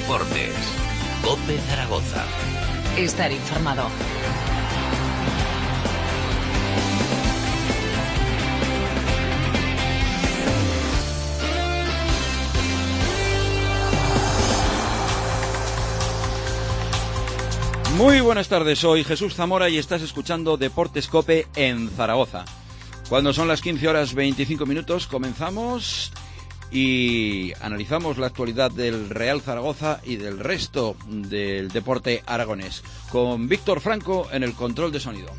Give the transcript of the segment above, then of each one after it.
Deportes. COPE Zaragoza. Estar informado. Muy buenas tardes, soy Jesús Zamora y estás escuchando Deportes COPE en Zaragoza. Cuando son las 15 horas 25 minutos comenzamos y analizamos la actualidad del Real Zaragoza y del resto del deporte aragonés, con Víctor Franco en el control de sonido.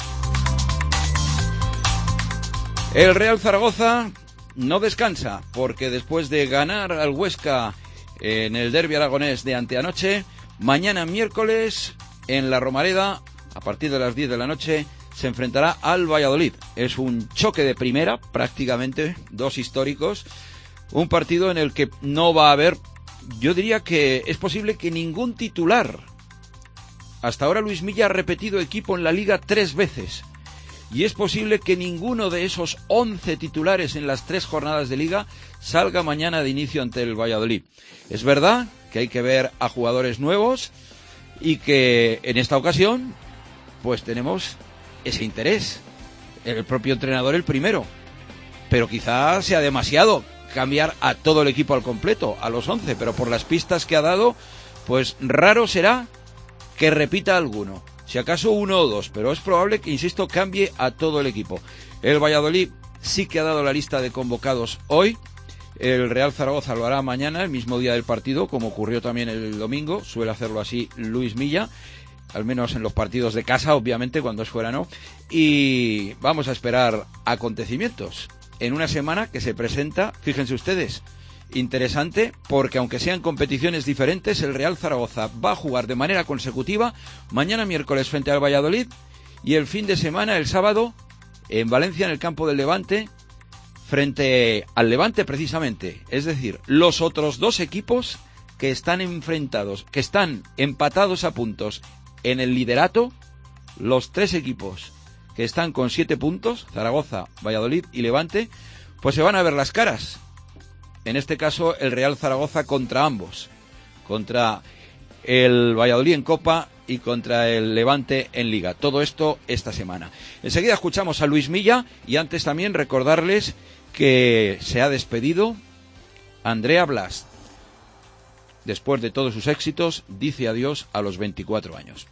El Real Zaragoza no descansa, porque después de ganar al Huesca en el derbi aragonés de anteanoche, mañana miércoles en la Romareda, a partir de las 10 de la noche, se enfrentará al Valladolid. Es un choque de primera, prácticamente, dos históricos. Un partido en el que no va a haber, yo diría que es posible que ningún titular. Hasta ahora Luis Milla ha repetido equipo en la Liga 3 veces. Y es posible que ninguno de esos 11 titulares en las 3 jornadas de Liga salga mañana de inicio ante el Valladolid. Es verdad que hay que ver a jugadores nuevos y que en esta ocasión pues tenemos ese interés. El propio entrenador el primero. Pero quizás sea demasiado cambiar a todo el equipo al completo, a los 11, pero por las pistas que ha dado, pues raro será que repita alguno. Si acaso uno o dos, pero es probable que, insisto, cambie a todo el equipo. El Valladolid sí que ha dado la lista de convocados hoy. El Real Zaragoza lo hará mañana, el mismo día del partido, como ocurrió también el domingo. Suele hacerlo así Luis Milla, al menos en los partidos de casa, obviamente, cuando es fuera no. Y vamos a esperar acontecimientos en una semana que se presenta, fíjense ustedes, interesante, porque aunque sean competiciones diferentes, el Real Zaragoza va a jugar de manera consecutiva mañana miércoles frente al Valladolid y el fin de semana, el sábado, en Valencia, en el campo del Levante, frente al Levante precisamente. Es decir, los otros dos equipos que están enfrentados, que están empatados a puntos en el liderato, los 3 equipos que están con 7 puntos, Zaragoza, Valladolid y Levante, pues se van a ver las caras. En este caso, el Real Zaragoza contra ambos, contra el Valladolid en Copa y contra el Levante en Liga. Todo esto esta semana. Enseguida escuchamos a Luis Milla y antes también recordarles que se ha despedido Andrea Blas. Después de todos sus éxitos, dice adiós a los 24 años.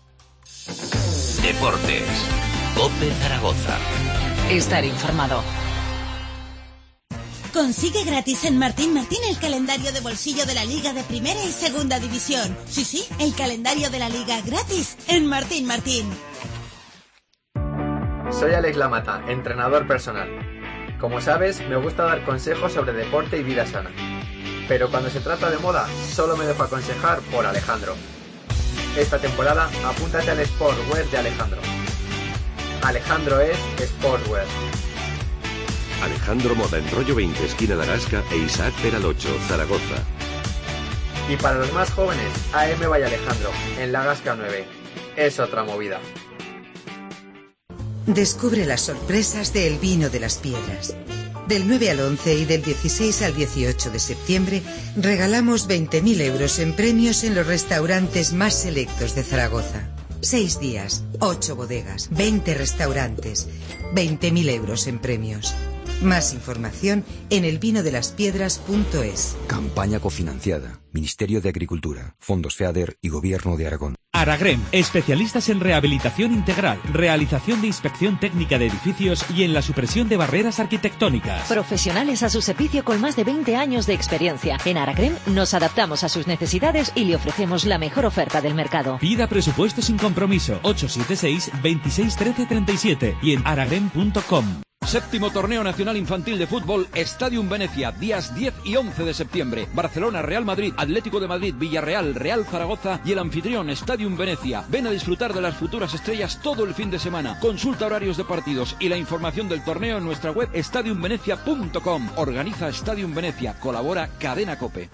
Deportes. COPE Zaragoza. Estar informado. Consigue gratis en Martín Martín el calendario de bolsillo de la Liga de Primera y Segunda División. Sí, el calendario de la Liga gratis en Martín Martín. Soy Alex Lamata, entrenador personal. Como sabes, me gusta dar consejos sobre deporte y vida sana. Pero cuando se trata de moda, solo me dejo aconsejar por Alejandro. Esta temporada, apúntate al Sportwear de Alejandro. Alejandro es Sportwear. Alejandro Moda en Rollo 20, esquina de Arasca e Isaac Peral 8, Zaragoza. Y para los más jóvenes, AM by Alejandro, en la Gasca 9. Es otra movida. Descubre las sorpresas de El Vino de las Piedras. Del 9 al 11 y del 16 al 18 de septiembre regalamos 20.000 euros en premios en los restaurantes más selectos de Zaragoza. 6 días, 8 bodegas, 20 restaurantes, 20.000 euros en premios. Más información en elvinodelaspiedras.es. Campaña cofinanciada. Ministerio de Agricultura, Fondos FEADER y Gobierno de Aragón. Aragrem, especialistas en rehabilitación integral, realización de inspección técnica de edificios y en la supresión de barreras arquitectónicas. Profesionales a su servicio con más de 20 años de experiencia. En Aragrem nos adaptamos a sus necesidades y le ofrecemos la mejor oferta del mercado. Pida presupuesto sin compromiso. 876 26 13 37 y en aragrem.com. Séptimo Torneo Nacional Infantil de Fútbol, Stadium Venecia, días 10 y 11 de septiembre. Barcelona, Real Madrid, Atlético de Madrid, Villarreal, Real Zaragoza y el anfitrión Stadium Venecia. Ven a disfrutar de las futuras estrellas todo el fin de semana. Consulta horarios de partidos y la información del torneo en nuestra web stadiumvenecia.com. Organiza Stadium Venecia, colabora Cadena COPE.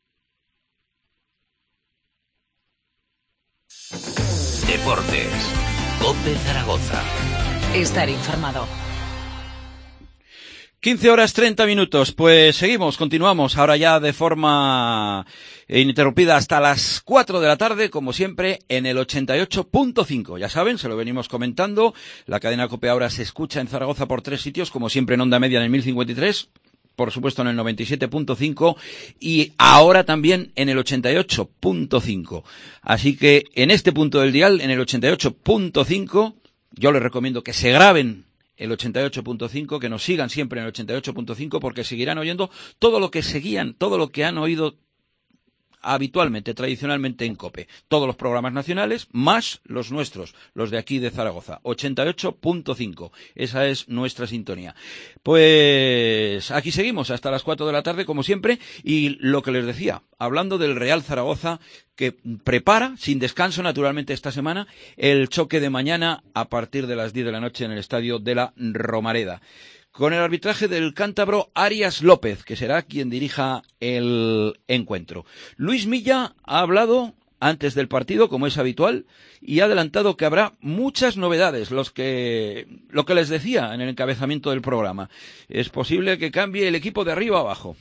Deportes. COPE Zaragoza. Estar informado. 15 horas 30 minutos, pues continuamos ahora ya de forma ininterrumpida hasta las 4 de la tarde, como siempre, en el 88.5. Ya saben, se lo venimos comentando, la cadena COPE ahora se escucha en Zaragoza por 3 sitios, como siempre en onda media en el 1053, por supuesto en el 97.5 y ahora también en el 88.5. Así que en este punto del dial, en el 88.5, yo les recomiendo que se graben el 88.5, que nos sigan siempre en el 88.5 porque seguirán oyendo todo lo que seguían, todo lo que han oído habitualmente, tradicionalmente en COPE. Todos los programas nacionales, más los nuestros, los de aquí de Zaragoza. 88.5. Esa es nuestra sintonía. Pues aquí seguimos hasta las 4 de la tarde, como siempre, y lo que les decía, hablando del Real Zaragoza, que prepara, sin descanso naturalmente esta semana, el choque de mañana a partir de las 10 de la noche en el estadio de la Romareda, con el arbitraje del cántabro Arias López, que será quien dirija el encuentro. Luis Milla ha hablado antes del partido, como es habitual, y ha adelantado que habrá muchas novedades, lo que les decía en el encabezamiento del programa. Es posible que cambie el equipo de arriba a abajo.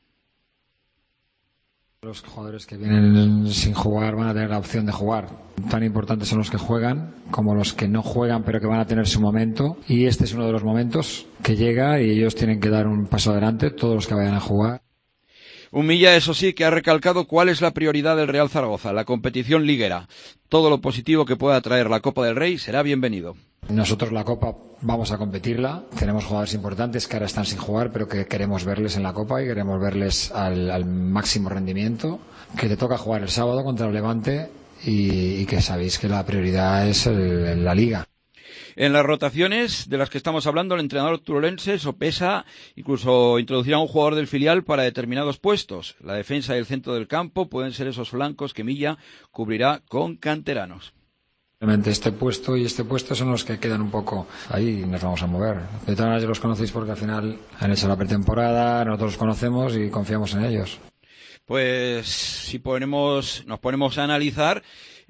Los jugadores que vienen sin jugar van a tener la opción de jugar. Tan importantes son los que juegan como los que no juegan pero que van a tener su momento. Y este es uno de los momentos que llega y ellos tienen que dar un paso adelante, todos los que vayan a jugar. Un Milla, eso sí, que ha recalcado cuál es la prioridad del Real Zaragoza, la competición liguera. Todo lo positivo que pueda traer la Copa del Rey será bienvenido. Nosotros la Copa vamos a competirla. Tenemos jugadores importantes que ahora están sin jugar, pero que queremos verles en la Copa y queremos verles al máximo rendimiento. Que te toca jugar el sábado contra el Levante y que sabéis que la prioridad es la Liga. En las rotaciones de las que estamos hablando, el entrenador turolense sopesa incluso introducir a un jugador del filial para determinados puestos. La defensa y el centro del campo pueden ser esos flancos que Milla cubrirá con canteranos. Este puesto y este puesto son los que quedan un poco ahí y nos vamos a mover. De todas maneras, los conocéis porque al final han hecho la pretemporada, nosotros los conocemos y confiamos en ellos. Pues si nos ponemos a analizar,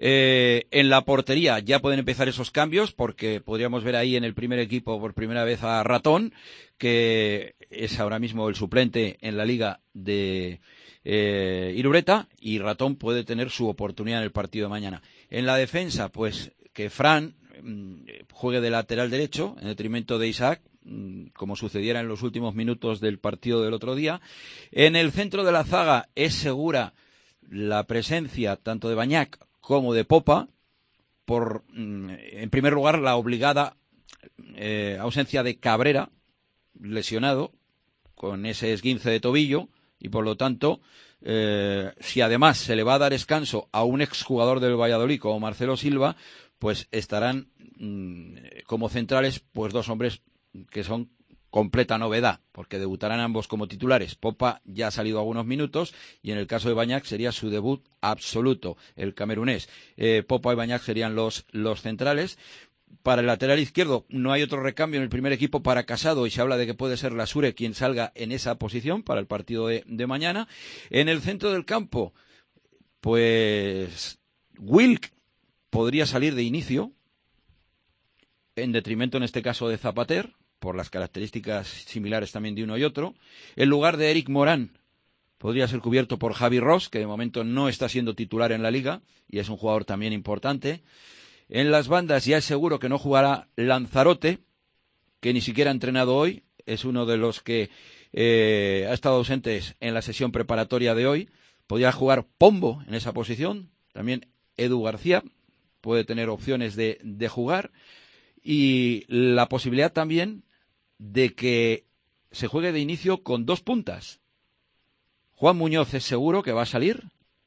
en la portería ya pueden empezar esos cambios porque podríamos ver ahí en el primer equipo por primera vez a Ratón, que es ahora mismo el suplente en la liga de Irureta, y Ratón puede tener su oportunidad en el partido de mañana. En la defensa, pues que Fran juegue de lateral derecho en detrimento de Isaac, como sucediera en los últimos minutos del partido del otro día. En el centro de la zaga es segura la presencia tanto de Bañac como de Popa, por, en primer lugar, la obligada ausencia de Cabrera, lesionado con ese esguince de tobillo, y por lo tanto, si además se le va a dar descanso a un exjugador del Valladolid como Marcelo Silva, pues estarán como centrales pues dos hombres que son completa novedad, porque debutarán ambos como titulares. Popa ya ha salido algunos minutos y en el caso de Bañac sería su debut absoluto, el camerunés. Popa y Bañac serían los centrales. Para el lateral izquierdo no hay otro recambio en el primer equipo para Casado y se habla de que puede ser Lasure quien salga en esa posición para el partido de mañana. En el centro del campo, pues Wilk podría salir de inicio, en detrimento en este caso de Zapater, por las características similares también de uno y otro. El lugar de Eric Morán podría ser cubierto por Javi Ross, que de momento no está siendo titular en la liga y es un jugador también importante. En las bandas ya es seguro que no jugará Lanzarote, que ni siquiera ha entrenado hoy, es uno de los que ha estado ausentes en la sesión preparatoria de hoy. Podría jugar Pombo en esa posición, también Edu García puede tener opciones de jugar, y la posibilidad también de que se juegue de inicio con dos puntas. Juan Muñoz es seguro que va a salir.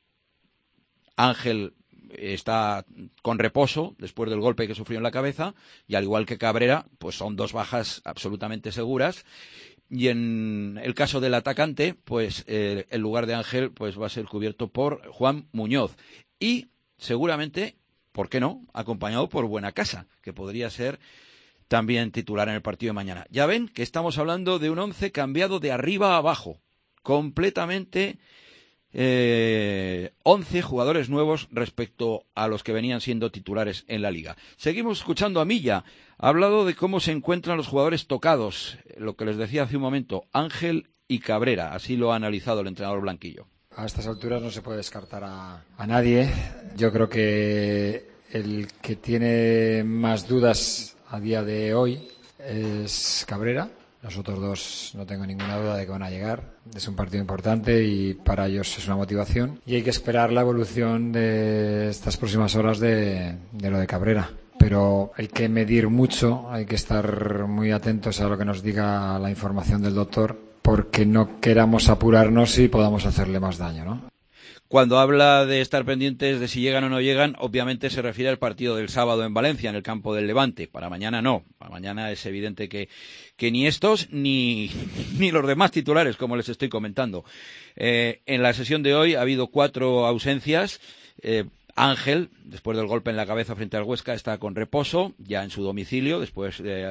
Ángel está con reposo después del golpe que sufrió en la cabeza, y al igual que Cabrera, pues son dos bajas absolutamente seguras. Y en el caso del atacante, pues el lugar de Ángel pues va a ser cubierto por Juan Muñoz. Y seguramente, ¿por qué no?, acompañado por Buenacasa, que podría ser también titular en el partido de mañana. Ya ven que estamos hablando de un once cambiado de arriba a abajo, completamente 11 jugadores nuevos respecto a los que venían siendo titulares en la Liga. Seguimos escuchando a Milla. Ha hablado de cómo se encuentran los jugadores tocados, lo que les decía hace un momento, Ángel y Cabrera. Así lo ha analizado el entrenador blanquillo. A estas alturas no se puede descartar a nadie. Yo creo que el que tiene más dudas a día de hoy es Cabrera. Los otros dos no tengo ninguna duda de que van a llegar. Es un partido importante y para ellos es una motivación. Y hay que esperar la evolución de estas próximas horas de lo de Cabrera. Pero hay que medir mucho, hay que estar muy atentos a lo que nos diga la información del doctor, porque no queramos apurarnos y podamos hacerle más daño, ¿no? Cuando habla de estar pendientes de si llegan o no llegan, obviamente se refiere al partido del sábado en Valencia, en el campo del Levante. Para mañana no. Para mañana es evidente que ni estos ni los demás titulares, como les estoy comentando. En la sesión de hoy ha habido 4 ausencias. Ángel, después del golpe en la cabeza frente al Huesca, está con reposo, ya en su domicilio, después de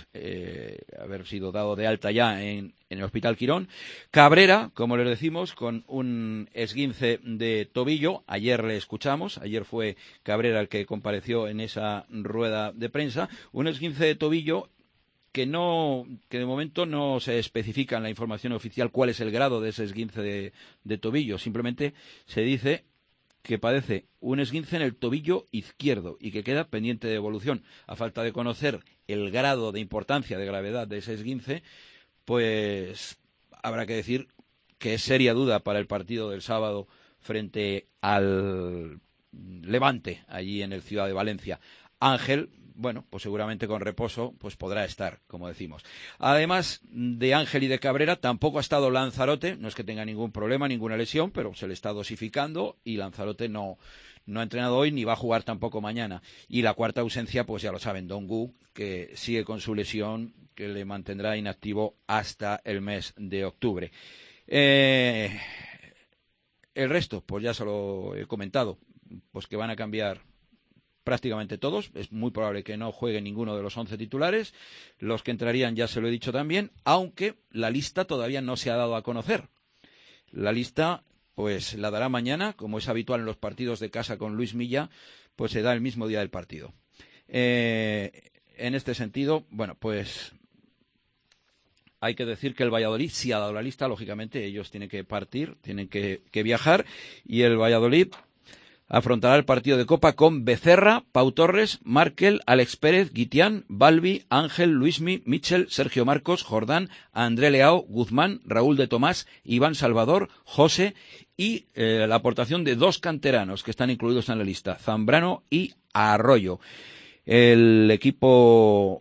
haber sido dado de alta ya en el Hospital Quirón. Cabrera, como les decimos, con un esguince de tobillo. Ayer le escuchamos, ayer fue Cabrera el que compareció en esa rueda de prensa. Un esguince de tobillo que de momento no se especifica en la información oficial cuál es el grado de ese esguince de tobillo. Simplemente se dice que padece un esguince en el tobillo izquierdo y que queda pendiente de evolución. A falta de conocer el grado de importancia, de gravedad de ese esguince, pues habrá que decir que es seria duda para el partido del sábado frente al Levante, allí en el Ciudad de Valencia. Ángel, bueno, pues seguramente con reposo pues podrá estar, como decimos. Además de Ángel y de Cabrera, tampoco ha estado Lanzarote. No es que tenga ningún problema, ninguna lesión, pero se le está dosificando y Lanzarote no ha entrenado hoy ni va a jugar tampoco mañana. Y la cuarta ausencia, pues ya lo saben, Dongu, que sigue con su lesión, que le mantendrá inactivo hasta el mes de octubre. El resto, pues ya se lo he comentado, pues que van a cambiar prácticamente todos. Es muy probable que no juegue ninguno de los 11 titulares. Los que entrarían ya se lo he dicho también, aunque la lista todavía no se ha dado a conocer. La lista pues la dará mañana, como es habitual en los partidos de casa con Luis Milla, pues se da el mismo día del partido. En este sentido, bueno, pues hay que decir que el Valladolid sí ha dado la lista. Lógicamente ellos tienen que partir, tienen que viajar, y el Valladolid afrontará el partido de Copa con Becerra, Pau Torres, Markel, Alex Pérez, Guitián, Balbi, Ángel, Luismi, Michel, Sergio Marcos, Jordán, André Leao, Guzmán, Raúl de Tomás, Iván Salvador, José y la aportación de 2 canteranos que están incluidos en la lista, Zambrano y Arroyo. El equipo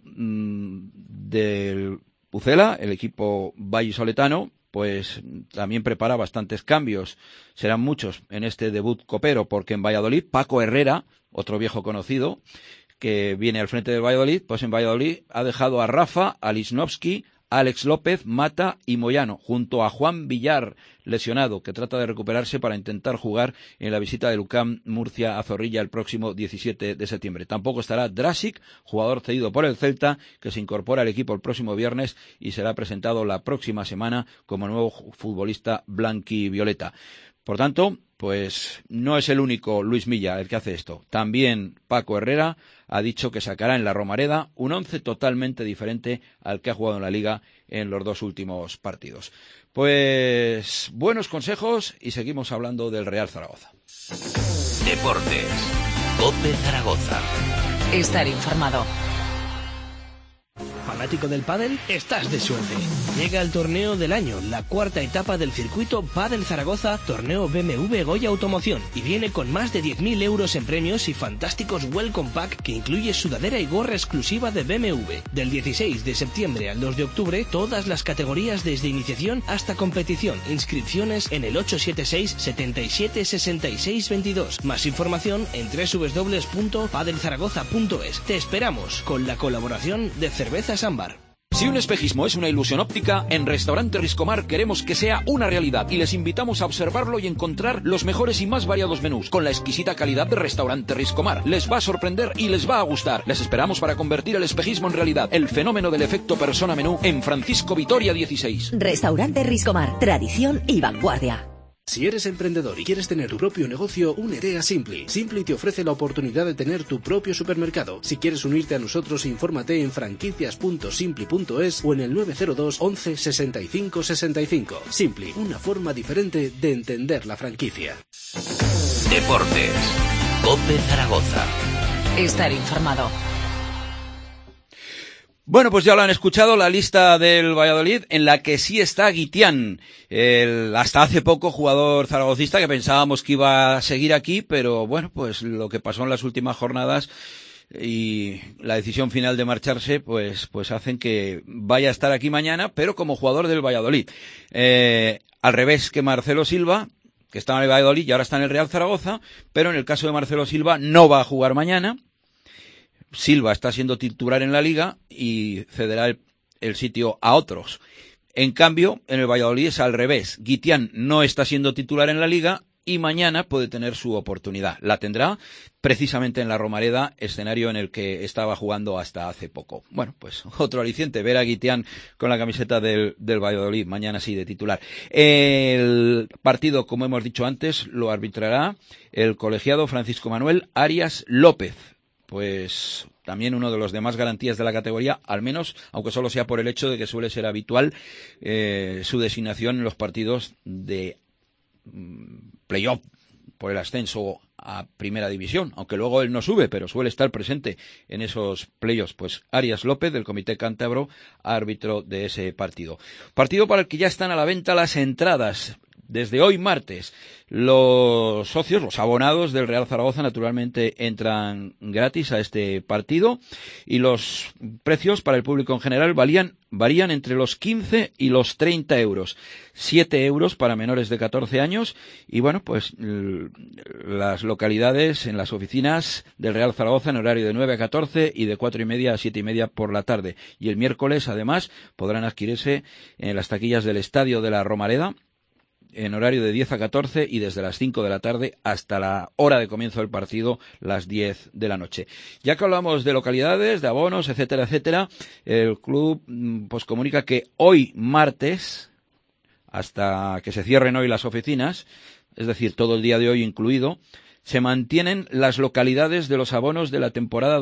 del Pucela, el equipo vallisoletano, pues también prepara bastantes cambios. Serán muchos en este debut copero, porque en Valladolid, Paco Herrera, otro viejo conocido, que viene al frente del Valladolid, pues en Valladolid ha dejado a Rafa, a Lisnovsky, Alex López, Mata y Moyano, junto a Juan Villar, lesionado, que trata de recuperarse para intentar jugar en la visita del UCAM Murcia a Zorrilla el próximo 17 de septiembre. Tampoco estará Drasic, jugador cedido por el Celta, que se incorpora al equipo el próximo viernes y será presentado la próxima semana como nuevo futbolista blanquivioleta. Por tanto, pues no es el único Luis Milla el que hace esto. También Paco Herrera ha dicho que sacará en la Romareda un 11 totalmente diferente al que ha jugado en la Liga en los 2 últimos partidos. Pues buenos consejos y seguimos hablando del Real Zaragoza. Deportes. COPE Zaragoza. Estar informado. ¿Fanático del pádel? Estás de suerte. Llega el torneo del año, la 4ª etapa del circuito Pádel Zaragoza, torneo BMW Goya Automoción, y viene con más de 10.000 euros en premios y fantásticos Welcome Pack que incluye sudadera y gorra exclusiva de BMW. Del 16 de septiembre al 2 de octubre, todas las categorías desde iniciación hasta competición. Inscripciones en el 876 77 66 22. Más información en www.padelzaragoza.es. Te esperamos con la colaboración de Cervezas Ámbar. Si un espejismo es una ilusión óptica, en Restaurante Riscomar queremos que sea una realidad y les invitamos a observarlo y encontrar los mejores y más variados menús con la exquisita calidad de Restaurante Riscomar. Les va a sorprender y les va a gustar. Les esperamos para convertir el espejismo en realidad, el fenómeno del efecto persona menú, en Francisco Vitoria 16. Restaurante Riscomar, tradición y vanguardia. Si eres emprendedor y quieres tener tu propio negocio, únete a Simply. Simply te ofrece la oportunidad de tener tu propio supermercado. Si quieres unirte a nosotros, infórmate en franquicias.simply.es o en el 902 11 65 65. Simply, una forma diferente de entender la franquicia. Deportes. COPE Zaragoza. Estar informado. Bueno, pues ya lo han escuchado, la lista del Valladolid, en la que sí está Guitián, el hasta hace poco jugador zaragocista que pensábamos que iba a seguir aquí, pero bueno, pues lo que pasó en las últimas jornadas y la decisión final de marcharse, pues hacen que vaya a estar aquí mañana, pero como jugador del Valladolid. Al revés que Marcelo Silva, que estaba en el Valladolid y ahora está en el Real Zaragoza, pero en el caso de Marcelo Silva no va a jugar mañana. Silva está siendo titular en la Liga y cederá el sitio a otros. En cambio, en el Valladolid es al revés. Guitián no está siendo titular en la Liga y mañana puede tener su oportunidad. La tendrá precisamente en la Romareda, escenario en el que estaba jugando hasta hace poco. Bueno, pues otro aliciente, ver a Guitián con la camiseta del Valladolid, mañana sí de titular. El partido, como hemos dicho antes, lo arbitrará el colegiado Francisco Manuel Arias López. Pues también uno de los de más garantías de la categoría, al menos, aunque solo sea por el hecho de que suele ser habitual su designación en los partidos de playoff por el ascenso a Primera División, aunque luego él no sube, pero suele estar presente en esos playoffs. Pues Arias López, del Comité Cántabro, árbitro de ese partido. Partido para el que ya están a la venta las entradas. Desde hoy martes, los socios, los abonados del Real Zaragoza, naturalmente entran gratis a este partido y los precios para el público en general varían entre los 15 y los 30 euros. 7 euros para menores de 14 años y bueno, pues las localidades en las oficinas del Real Zaragoza en horario de 9 a 14 y de 4:30 a 7:30 por la tarde. Y el miércoles, además, podrán adquirirse en las taquillas del Estadio de la Romareda en horario de 10 a 14 y desde las 5 de la tarde hasta la hora de comienzo del partido, las 10 de la noche. Ya que hablamos de localidades, de abonos, etcétera, etcétera, el club pues comunica que hoy martes, hasta que se cierren hoy las oficinas, es decir, todo el día de hoy incluido, se mantienen las localidades de los abonos de la temporada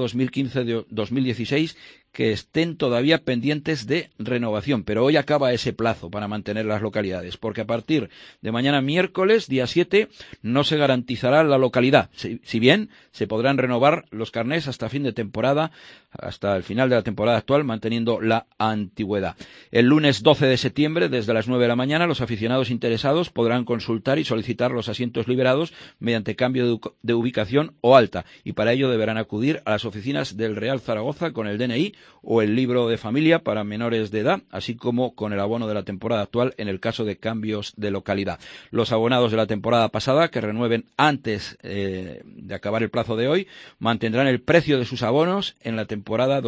2015-2016 que estén todavía pendientes de renovación, pero hoy acaba ese plazo para mantener las localidades, porque a partir de mañana miércoles, día 7, no se garantizará la localidad, si bien se podrán renovar los carnés hasta fin de temporada, hasta el final de la temporada actual, manteniendo la antigüedad. El lunes 12 de septiembre, desde las 9 de la mañana, los aficionados interesados podrán consultar y solicitar los asientos liberados mediante cambio de ubicación o alta, y para ello deberán acudir a las oficinas del Real Zaragoza con el DNI o el libro de familia para menores de edad, así como con el abono de la temporada actual en el caso de cambios de localidad. Los abonados de la temporada pasada que renueven antes de acabar el plazo de hoy mantendrán el precio de sus abonos en la temporada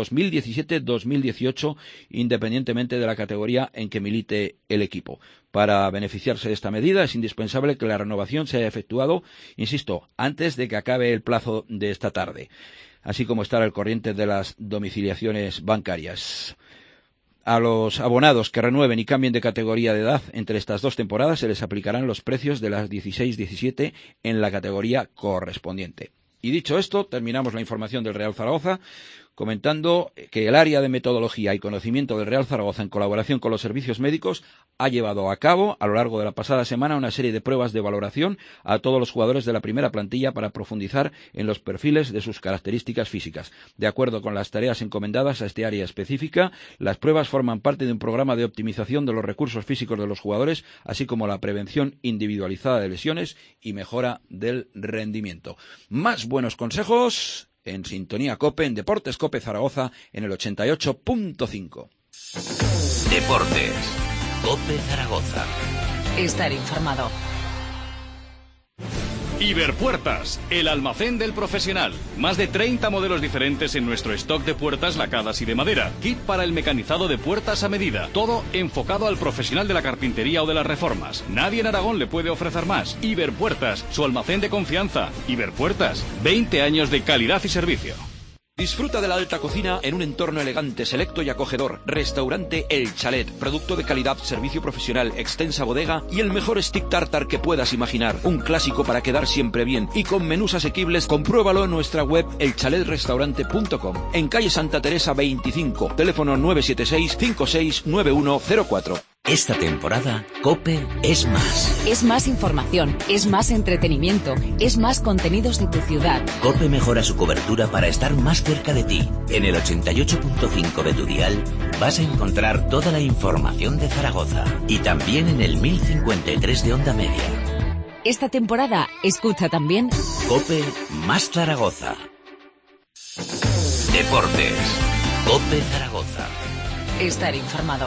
2017-2018 independientemente de la categoría en que milite el equipo. Para beneficiarse de esta medida es indispensable que la renovación se haya efectuado, insisto, antes de que acabe el plazo de esta tarde, así como estar al corriente de las domiciliaciones bancarias. A los abonados que renueven y cambien de categoría de edad entre estas dos temporadas se les aplicarán los precios de las 16-17 en la categoría correspondiente. Y dicho esto, terminamos la información del Real Zaragoza comentando que el área de metodología y conocimiento del Real Zaragoza, en colaboración con los servicios médicos, ha llevado a cabo a lo largo de la pasada semana una serie de pruebas de valoración a todos los jugadores de la primera plantilla para profundizar en los perfiles de sus características físicas. De acuerdo con las tareas encomendadas a este área específica, las pruebas forman parte de un programa de optimización de los recursos físicos de los jugadores, así como la prevención individualizada de lesiones y mejora del rendimiento. Más buenos consejos en Sintonía COPE, en Deportes COPE Zaragoza, en el 88.5. Deportes COPE Zaragoza. Estar informado. Iberpuertas, el almacén del profesional. Más de 30 modelos diferentes en nuestro stock de puertas lacadas y de madera. Kit para el mecanizado de puertas a medida. Todo enfocado al profesional de la carpintería o de las reformas. Nadie en Aragón le puede ofrecer más. Iberpuertas, su almacén de confianza. Iberpuertas, 20 años de calidad y servicio. Disfruta de la alta cocina en un entorno elegante, selecto y acogedor. Restaurante El Chalet. Producto de calidad, servicio profesional, extensa bodega y el mejor stick tartar que puedas imaginar. Un clásico para quedar siempre bien. Y con menús asequibles, compruébalo en nuestra web elchaletrestaurante.com. En calle Santa Teresa 25. Teléfono 976 569104. Esta temporada, COPE es más. Es más información, es más entretenimiento, es más contenidos de tu ciudad. COPE mejora su cobertura para estar más cerca de ti. En el 88.5 de tu dial vas a encontrar toda la información de Zaragoza. Y también en el 1053 de onda media. Esta temporada, escucha también COPE más Zaragoza. Deportes. COPE Zaragoza. Estar informado.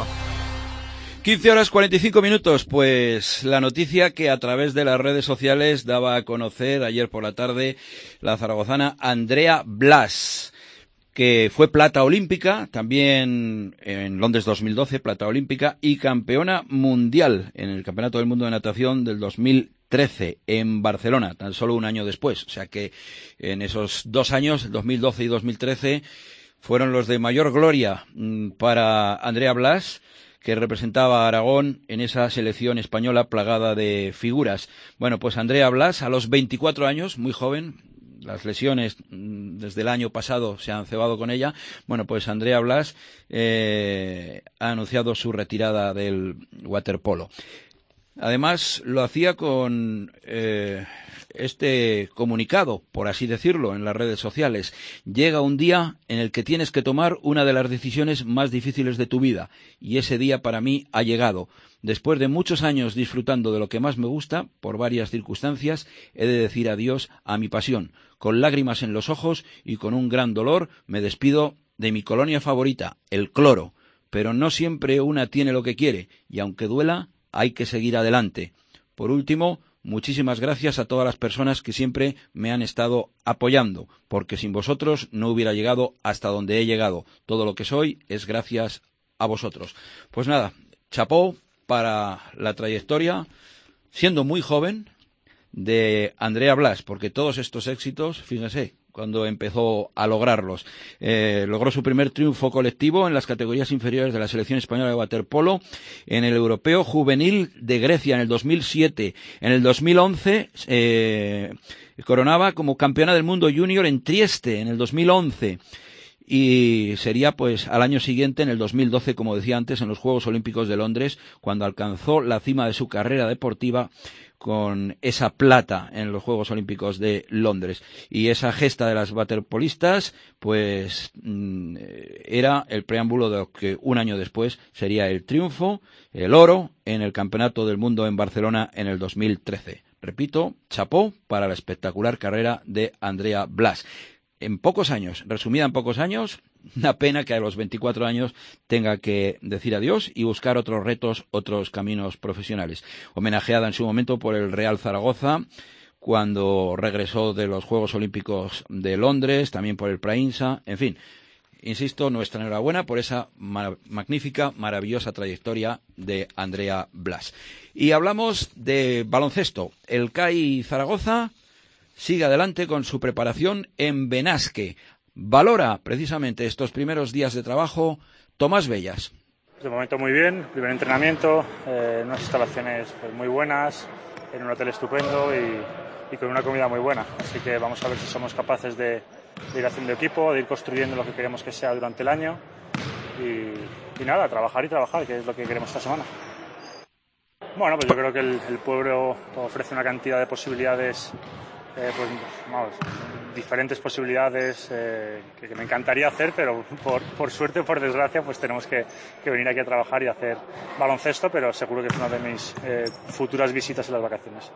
15 horas 45 minutos, pues la noticia que a través de las redes sociales daba a conocer ayer por la tarde la zaragozana Andrea Blas, que fue plata olímpica, también en Londres 2012, plata olímpica y campeona mundial en el Campeonato del Mundo de Natación del 2013 en Barcelona, tan solo un año después. O sea que en esos 2 años, 2012 y 2013, fueron los de mayor gloria para Andrea Blas, que representaba a Aragón en esa selección española plagada de figuras. Bueno, pues Andrea Blas, a los 24 años, muy joven, las lesiones desde el año pasado se han cebado con ella. Bueno, pues Andrea Blas ha anunciado su retirada del waterpolo. Además, lo hacía con este comunicado, por así decirlo, en las redes sociales. Llega un día en el que tienes que tomar una de las decisiones más difíciles de tu vida, y ese día para mí ha llegado. Después de muchos años disfrutando de lo que más me gusta, por varias circunstancias, he de decir adiós a mi pasión. Con lágrimas en los ojos y con un gran dolor me despido de mi colonia favorita, el cloro. Pero no siempre una tiene lo que quiere, y aunque duela, hay que seguir adelante. Por último, muchísimas gracias a todas las personas que siempre me han estado apoyando, porque sin vosotros no hubiera llegado hasta donde he llegado. Todo lo que soy es gracias a vosotros. Pues nada, chapó para la trayectoria, siendo muy joven, de Andrea Blas, porque todos estos éxitos, fíjense, cuando empezó a lograrlos. Logró su primer triunfo colectivo en las categorías inferiores de la selección española de waterpolo, en el Europeo Juvenil de Grecia en el 2007. En el 2011 coronaba como campeona del mundo junior en Trieste en el 2011. Y sería pues al año siguiente, en el 2012, como decía antes, en los Juegos Olímpicos de Londres, cuando alcanzó la cima de su carrera deportiva con esa plata en los Juegos Olímpicos de Londres. Y esa gesta de las waterpolistas, pues era el preámbulo de lo que un año después sería el triunfo, el oro, en el Campeonato del Mundo en Barcelona en el 2013. Repito, chapó para la espectacular carrera de Andrea Blas. En pocos años, resumida en pocos años, una pena que a los 24 años tenga que decir adiós y buscar otros retos, otros caminos profesionales. Homenajeada en su momento por el Real Zaragoza, cuando regresó de los Juegos Olímpicos de Londres, también por el Prainsa, en fin. Insisto, nuestra enhorabuena por esa magnífica, maravillosa trayectoria de Andrea Blas. Y hablamos de baloncesto. El CAI Zaragoza sigue adelante con su preparación en Benasque. Valora precisamente estos primeros días de trabajo Tomás Bellas. De momento muy bien, primer entrenamiento, unas instalaciones pues, muy buenas, en un hotel estupendo y con una comida muy buena. Así que vamos a ver si somos capaces de ir haciendo equipo, de ir construyendo lo que queremos que sea durante el año y nada, trabajar y trabajar, que es lo que queremos esta semana. Bueno, pues yo creo que el pueblo ofrece una cantidad de posibilidades, pues vamos, diferentes posibilidades que me encantaría hacer, pero por suerte o por desgracia pues tenemos que venir aquí a trabajar y hacer baloncesto, pero seguro que es una de mis futuras visitas en las vacaciones.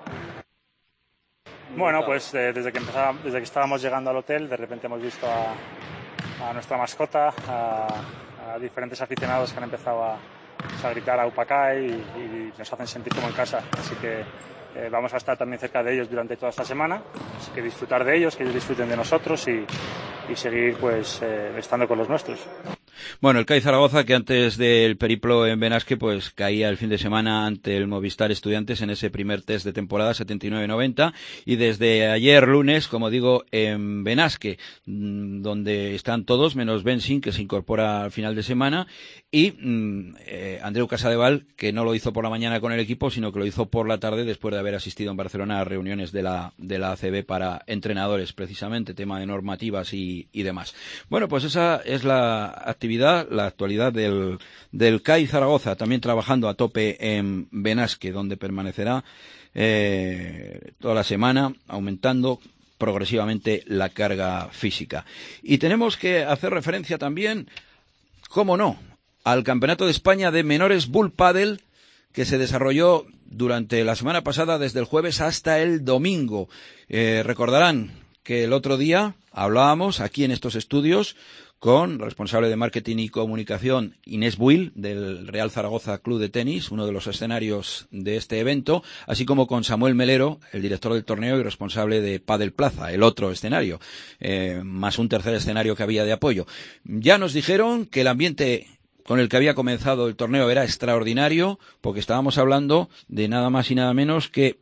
Bueno, pues desde que estábamos llegando al hotel, de repente hemos visto a nuestra mascota, a diferentes aficionados que han empezado a gritar a Upacay y nos hacen sentir como en casa, así que vamos a estar también cerca de ellos durante toda esta semana, así que disfrutar de ellos, que ellos disfruten de nosotros y seguir pues estando con los nuestros. Bueno, el CAI Zaragoza, que antes del periplo en Benasque, pues caía el fin de semana ante el Movistar Estudiantes en ese primer test de temporada 79-90, y desde ayer lunes, como digo, en Benasque, donde están todos menos Benzin, que se incorpora al final de semana, y Andreu Casadevall, que no lo hizo por la mañana con el equipo, sino que lo hizo por la tarde después de haber asistido en Barcelona a reuniones de la ACB para entrenadores, precisamente, tema de normativas y demás. Bueno, pues esa es la actividad, la actualidad del CAI Zaragoza, también trabajando a tope en Benasque, donde permanecerá toda la semana, aumentando progresivamente la carga física. Y tenemos que hacer referencia también, cómo no, al Campeonato de España de Menores Bull Paddle, que se desarrolló durante la semana pasada, desde el jueves hasta el domingo. Recordarán que el otro día hablábamos aquí en estos estudios con la responsable de marketing y comunicación, Inés Buil, del Real Zaragoza Club de Tenis, uno de los escenarios de este evento, así como con Samuel Melero, el director del torneo y responsable de Padel Plaza, el otro escenario, más un tercer escenario que había de apoyo. Ya nos dijeron que el ambiente con el que había comenzado el torneo era extraordinario, porque estábamos hablando de nada más y nada menos que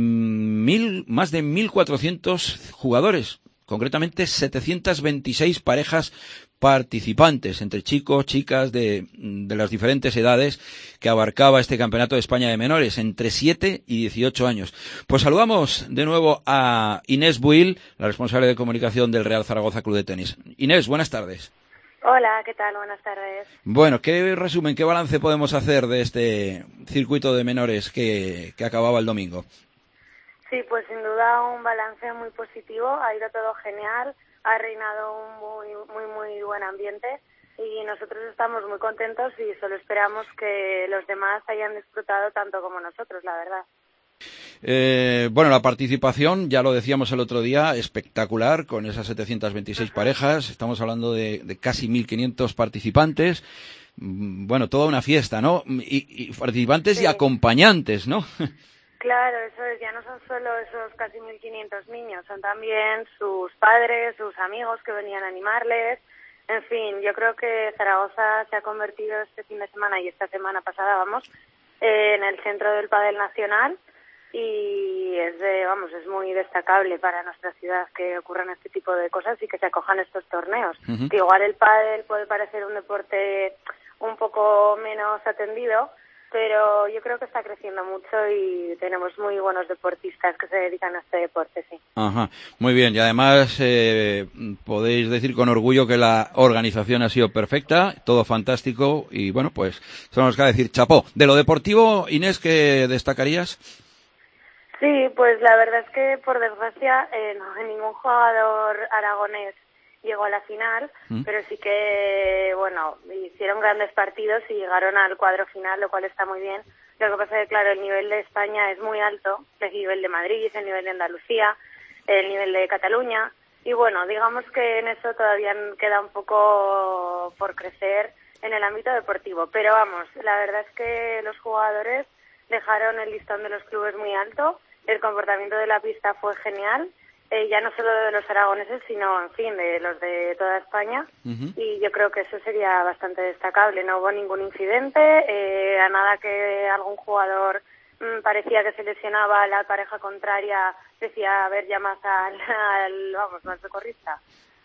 más de 1.400 jugadores, concretamente 726 parejas participantes, entre chicos, chicas de las diferentes edades que abarcaba este Campeonato de España de Menores, entre 7 y 18 años. Pues saludamos de nuevo a Inés Buil, la responsable de comunicación del Real Zaragoza Club de Tenis. Inés, buenas tardes. Hola, ¿qué tal? Buenas tardes. Bueno, ¿qué resumen, qué balance podemos hacer de este circuito de menores que acababa el domingo? Sí, pues sin duda un balance muy positivo, ha ido todo genial, ha reinado un muy buen ambiente y nosotros estamos muy contentos y solo esperamos que los demás hayan disfrutado tanto como nosotros, la verdad. Bueno, la participación, ya lo decíamos el otro día, espectacular, con esas 726 parejas, estamos hablando de casi 1.500 participantes, bueno, toda una fiesta, ¿no? Y participantes y acompañantes, ¿no? Claro, eso es, ya no son solo esos casi 1.500 niños, son también sus padres, sus amigos que venían a animarles. En fin, yo creo que Zaragoza se ha convertido este fin de semana y esta semana pasada, en el centro del pádel nacional y es muy destacable para nuestra ciudad que ocurran este tipo de cosas y que se acojan estos torneos. Uh-huh. Que igual el pádel puede parecer un deporte un poco menos atendido, pero yo creo que está creciendo mucho y tenemos muy buenos deportistas que se dedican a este deporte, sí. Ajá, muy bien. Y además podéis decir con orgullo que la organización ha sido perfecta, todo fantástico y bueno, pues solo nos queda decir chapó. De lo deportivo, Inés, ¿qué destacarías? Sí, pues la verdad es que por desgracia ningún jugador aragonés llegó a la final, pero sí que, bueno, hicieron grandes partidos y llegaron al cuadro final, lo cual está muy bien. Lo que pasa es que, claro, el nivel de España es muy alto, el nivel de Madrid, el nivel de Andalucía, el nivel de Cataluña, y bueno, digamos que en eso todavía queda un poco por crecer en el ámbito deportivo, pero vamos, la verdad es que los jugadores dejaron el listón de los clubes muy alto, el comportamiento de la pista fue genial, ya no solo de los aragoneses, sino, en fin, de los de toda España, y yo creo que eso sería bastante destacable. No hubo ningún incidente, a nada que algún jugador parecía que se lesionaba a la pareja contraria, decía, a ver, llamas al socorrista,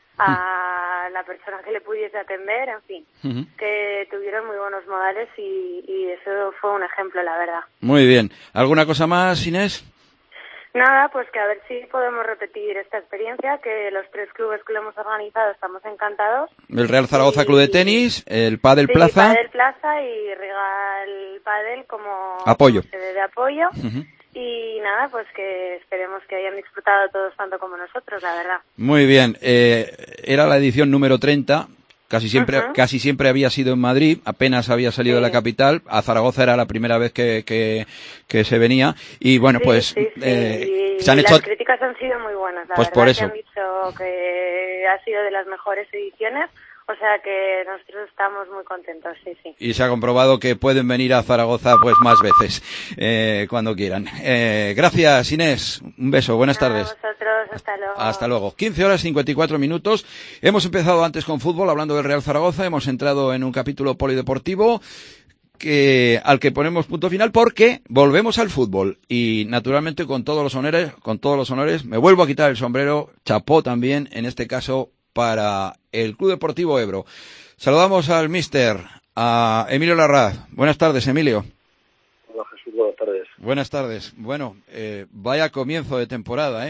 a la persona que le pudiese atender, en fin, que tuvieron muy buenos modales y eso fue un ejemplo, la verdad. Muy bien. ¿Alguna cosa más, Inés? Nada, pues que a ver si podemos repetir esta experiencia, que los 3 clubes que lo hemos organizado estamos encantados. El Real Zaragoza Club de Tenis, el Padel Plaza. Padel Plaza y Regal Padel como sede de apoyo. Y nada, pues que esperemos que hayan disfrutado todos tanto como nosotros, la verdad. Muy bien, era la edición número 30. Casi siempre había sido en Madrid, apenas había salido de la capital, a Zaragoza era la primera vez que se venía, y bueno, pues se han hecho... Las críticas han sido muy buenas, la verdad, por eso. Que han dicho que ha sido de las mejores ediciones, o sea que nosotros estamos muy contentos, sí. Y se ha comprobado que pueden venir a Zaragoza pues más veces, cuando quieran. Gracias, Inés, un beso, buenas tardes. A vosotros, hasta luego. Hasta luego. 15 horas 54 minutos. Hemos empezado antes con fútbol, hablando del Real Zaragoza. Hemos entrado en un capítulo polideportivo al que ponemos punto final porque volvemos al fútbol. Y naturalmente con todos los honores, me vuelvo a quitar el sombrero. Chapó también, en este caso, para el Club Deportivo Ebro. Saludamos al míster, a Emilio Larraz. Buenas tardes, Emilio. Hola, Jesús, buenas tardes. Buenas tardes. Bueno, vaya comienzo de temporada,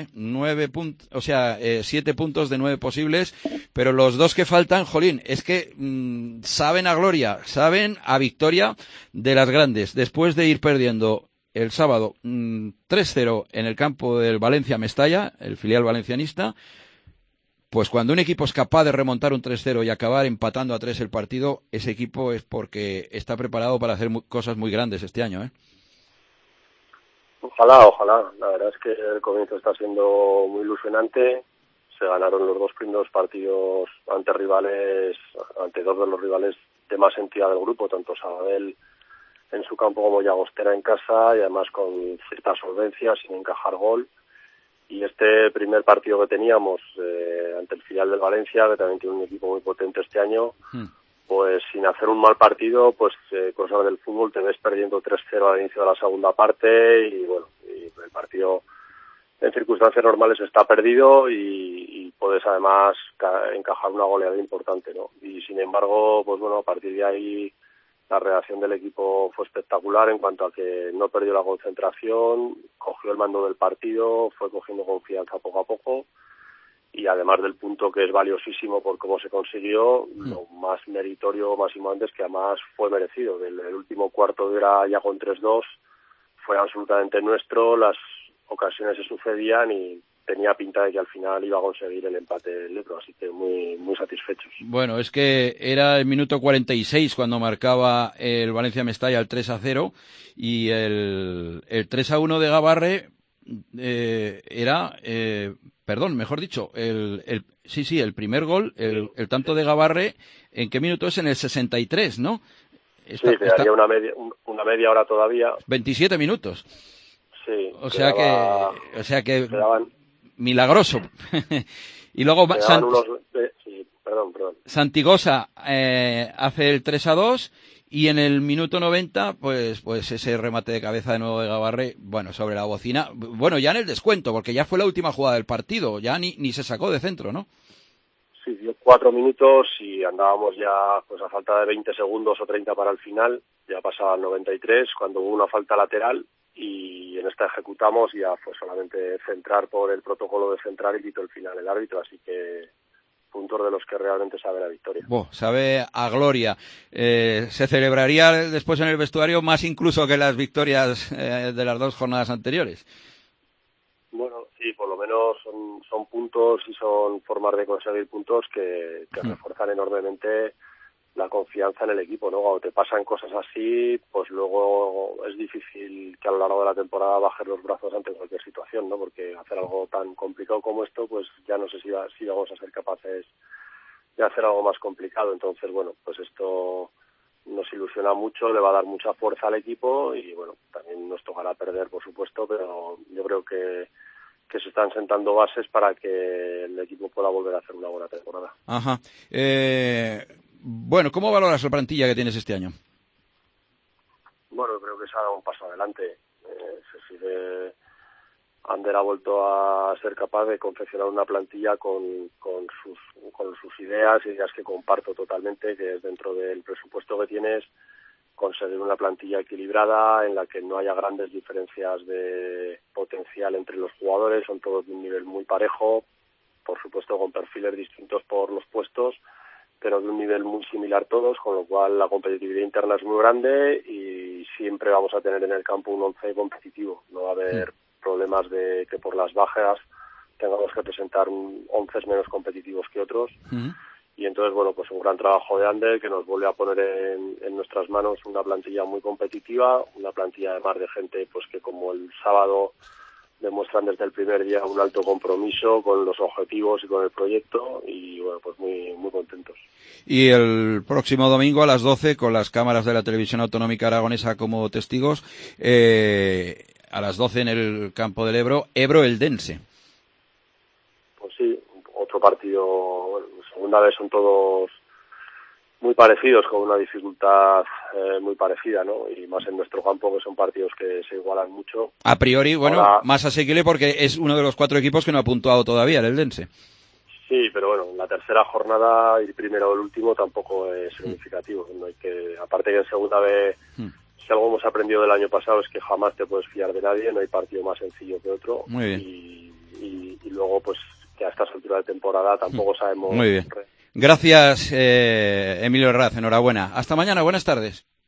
7 puntos de 9 posibles, pero los 2 que faltan, jolín, es que saben a gloria, saben a victoria de las grandes. Después de ir perdiendo el sábado 3-0 en el campo del Valencia Mestalla, el filial valencianista, pues cuando un equipo es capaz de remontar un 3-0 y acabar empatando a 3 el partido, ese equipo es porque está preparado para hacer cosas muy grandes este año, Ojalá. La verdad es que el comienzo está siendo muy ilusionante. Se ganaron los 2 primeros partidos ante dos de los rivales de más entidad del grupo, tanto Sabadell en su campo como Llagostera en casa, y además con cierta solvencia, sin encajar gol. Y este primer partido que teníamos ante el filial del Valencia, que también tiene un equipo muy potente este año, pues sin hacer un mal partido, pues cosas del fútbol, te ves perdiendo 3-0 al inicio de la segunda parte y bueno, y el partido en circunstancias normales está perdido y puedes además encajar una goleada importante, ¿no? Y sin embargo, pues bueno, a partir de ahí la reacción del equipo fue espectacular en cuanto a que no perdió la concentración, cogió el mando del partido, fue cogiendo confianza poco a poco y además del punto que es valiosísimo por cómo se consiguió, lo más meritorio, más importante es que además fue merecido. El último cuarto de hora ya con 3-2 fue absolutamente nuestro, las ocasiones se sucedían y tenía pinta de que al final iba a conseguir el empate del Ebro, así que muy, muy satisfechos. Bueno, es que era el minuto 46 cuando marcaba el Valencia Mestalla el 3-0 y el 3-1 de Gabarre el primer gol, el tanto de Gabarre, ¿en qué minuto es? En el 63, ¿no? Quedaría una media hora todavía. 27 minutos. Sí. O sea que milagroso. Y luego Santigosa hace el 3-2 y en el minuto 90 pues ese remate de cabeza de nuevo de Gabarre, bueno, sobre la bocina, bueno, ya en el descuento, porque ya fue la última jugada del partido, ya ni se sacó de centro, ¿no? Sí, dio 4 minutos y andábamos ya pues a falta de 20 segundos o 30 para el final, ya pasaban 93 cuando hubo una falta lateral y en esta ejecutamos, ya fue solamente centrar por el protocolo de centrar y quitó el final el árbitro, así que puntos de los que realmente sabe la victoria. Sabe a gloria. Se celebraría después en el vestuario más incluso que las victorias de las 2 jornadas anteriores. Bueno, sí, por lo menos son puntos y son formas de conseguir puntos que refuerzan enormemente la confianza en el equipo, ¿no? Cuando te pasan cosas así, pues luego es difícil que a lo largo de la temporada bajes los brazos ante cualquier situación, ¿no? Porque hacer algo tan complicado como esto, pues ya no sé si vamos a ser capaces de hacer algo más complicado. Entonces, bueno, pues esto nos ilusiona mucho, le va a dar mucha fuerza al equipo y, bueno, también nos tocará perder, por supuesto, pero yo creo que se están sentando bases para que el equipo pueda volver a hacer una buena temporada. Ajá. Bueno, ¿cómo valoras la plantilla que tienes este año? Bueno, creo que se ha dado un paso adelante. Ander ha vuelto a ser capaz de confeccionar una plantilla con sus ideas que comparto totalmente, que es dentro del presupuesto que tienes, conseguir una plantilla equilibrada en la que no haya grandes diferencias de potencial entre los jugadores, son todos de un nivel muy parejo, por supuesto con perfiles distintos por los puestos, pero de un nivel muy similar todos, con lo cual la competitividad interna es muy grande y siempre vamos a tener en el campo un 11 competitivo. No va a haber problemas de que por las bajas tengamos que presentar 11 menos competitivos que otros. Y entonces, bueno, pues un gran trabajo de Ander que nos vuelve a poner en nuestras manos una plantilla muy competitiva, una plantilla además de gente pues que como el sábado demuestran desde el primer día un alto compromiso con los objetivos y con el proyecto y bueno, pues muy, muy contentos. Y el próximo domingo a las 12 con las cámaras de la Televisión Autonómica Aragonesa como testigos, a las 12 en el campo del Ebro, Ebro-Eldense. partido, bueno, segunda vez son todos muy parecidos, con una dificultad muy parecida, ¿no? Y más en nuestro campo, que son partidos que se igualan mucho. A priori, bueno, ahora, más asequible porque es uno de los 4 equipos que no ha puntuado todavía, el Eldense. Sí, pero bueno, en la tercera jornada ir primero o el último tampoco es significativo. No hay que, aparte que en segunda vez, si algo hemos aprendido del año pasado es que jamás te puedes fiar de nadie, no hay partido más sencillo que otro. Muy bien. Y luego, pues, que a estas alturas de temporada tampoco sabemos. Muy bien. Gracias, Emilio Herraz, enhorabuena. Hasta mañana, buenas tardes.